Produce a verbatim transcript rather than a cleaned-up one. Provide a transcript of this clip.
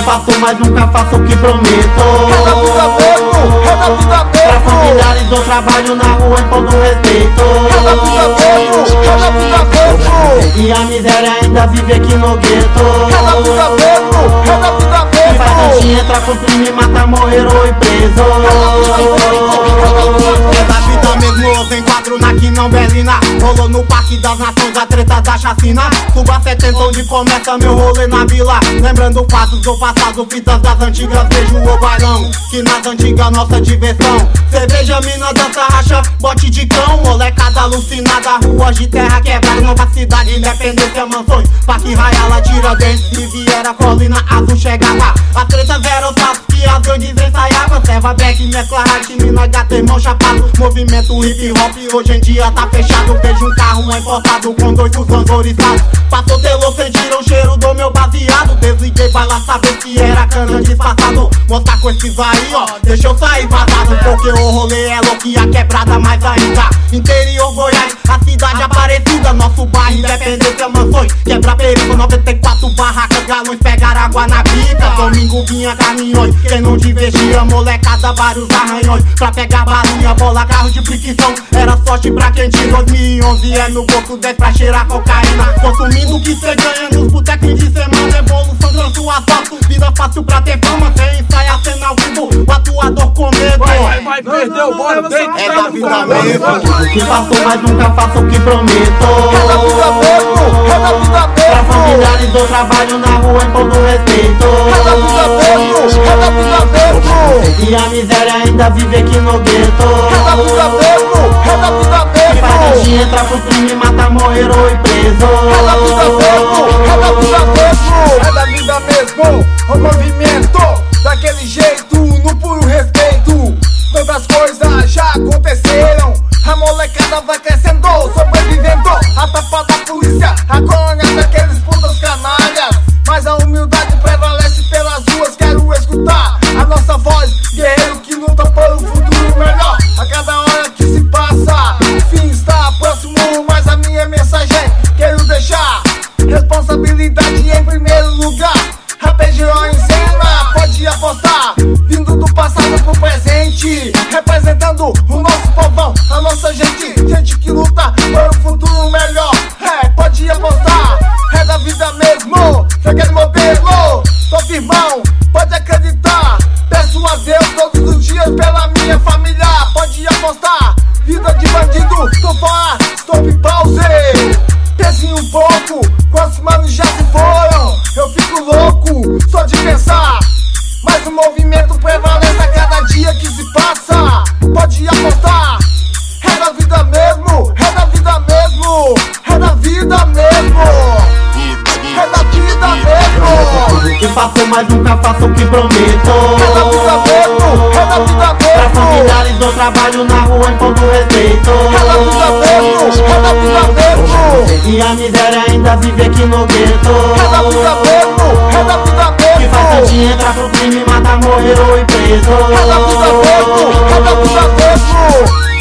faço, mas nunca faço o que prometo. É da vida mesmo, é da vida mesmo. Pra familiares dou trabalho na rua em todo respeito. É da vida mesmo, é da vida mesmo. E a miséria ainda vive aqui no gueto. É da vida mesmo, é da vida mesmo. Que faz a gente entrar pro crime, matar, morrer ou ir preso. É da vida mesmo, eu tenho quatro na que não belina. Rolou no Parque das Nações, a treta da chacina. Suba setenta onde começa meu rolê na vila. Lembrando fatos do passado, fitas das antigas. Vejo o bailão, que nas antigas nossa diversão. Cerveja, mina, dança, racha, bote de cão. Molecada alucinada, ruas de terra quebrada. Nova cidade, independência, mansões. Parque Raiala, Tiradentes, Riviera, Colina Azul chegava. As tretas eram fáceis que as grandes ensaiavam. Serva back, mescla hard, mina, gata, irmão chapado. Movimento hip hop, hoje em dia tá fechado. Vejo um carro importado com dois fusões oriçados. Passou telô, sentiram o cheiro do meu baseado. Desliguei, vai lá saber se era cana disfarçado. Mostrar com esses aí, ó, deixa eu sair vazado. Porque o rolê é louco e a quebrada mais ainda. Interior Goiás, a cidade Aparecida. Nosso bairro, Independência, Mansões. Quebra perigo, noventa e quatro barracas. Galões pegaram água na bica. Domingo vinha caminhões, quem não divergia, molecada, vários arranhões. Pra pegar balinha, bola, carro de fricção. Era sorte pra quem tinha. Dois mil e onze é no bolso, dez pra cheirar cocaína. Consumindo o que cê ganha nos botecos de semana. Evolução, transo, asfalto, vida fácil pra ter fama. Sem ensaiar, cena ao vivo, o atuador com medo. Vai, vai, vai, perdeu, bora, vem. É da vida mesmo. Que faço, mas nunca faço o que prometo. É da vida mesmo, é da vida Pra mesmo. familiares dou trabalho na rua em todo respeito. É da vida mesmo, é da vida mesmo. E a miséria ainda vive aqui no gueto. É da vida mesmo, é da vida Que faz a gente mesmo. entrar pro crime, matar, morrer ou ir preso. É da vida mesmo, é da vida mesmo. É da vida mesmo, o movimento daquele jeito, no puro respeito. Tantas coisas já aconteceram, a molecada vai crescendo, sobrevivendo. A tapa da polícia, a colônia daqueles putas canalhas. Mas a humildade prevalece pelas ruas, quero escutar a nossa voz. Guerreiro que luta por um futuro melhor. A cada hora que se passa, o fim está próximo, mas a minha mensagem quero deixar. Responsabilidade em primeiro lugar. A P G O em cena, pode apostar. Vindo do passado pro presente, representando o nosso povão, a nossa gente. Gente que luta por um futuro melhor. É, pode apostar, é da vida mesmo. Você quer modelo? Tô firmão, pode acreditar. Peço a Deus todos os dias pela minha família. Pode apostar, vida de bandido, tô fora, stop pause. Pense um pouco, quantos manos já se foram? Eu fico louco, só de pensar. Mas o movimento prevalece a cada dia que se passa. Pode apostar, é da vida mesmo, é da vida mesmo, é da vida mesmo, é da vida mesmo. Que faço, mas nunca faço o que prometo. É da vida mesmo, é da vida Pra mesmo. familiares dou trabalho na rua em todo respeito. É da vida mesmo, é da vida mesmo. E a miséria ainda vive aqui no gueto. É da vida mesmo, é da vida Que faz a mesmo. gente entrar pro crime, matar, morrer ou ir preso. É da vida mesmo, é da vida mesmo.